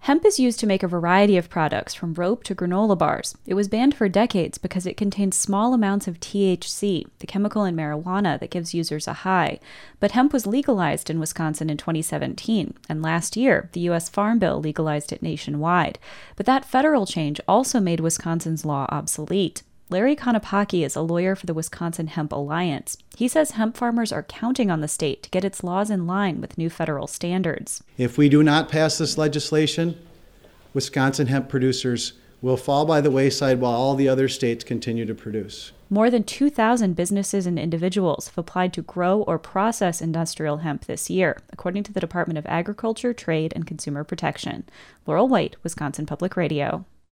Hemp is used to make a variety of products, from rope to granola bars. It was banned for decades because it contains small amounts of THC, the chemical in marijuana that gives users a high. But hemp was legalized in Wisconsin in 2017, and last year, the U.S. Farm Bill legalized it nationwide. But that federal change also made Wisconsin's law obsolete. Larry Konopacki is a lawyer for the Wisconsin Hemp Alliance. He says hemp farmers are counting on the state to get its laws in line with new federal standards. If we do not pass this legislation, Wisconsin hemp producers will fall by the wayside while all the other states continue to produce. More than 2,000 businesses and individuals have applied to grow or process industrial hemp this year, according to the Department of Agriculture, Trade, and Consumer Protection. Laurel White, Wisconsin Public Radio.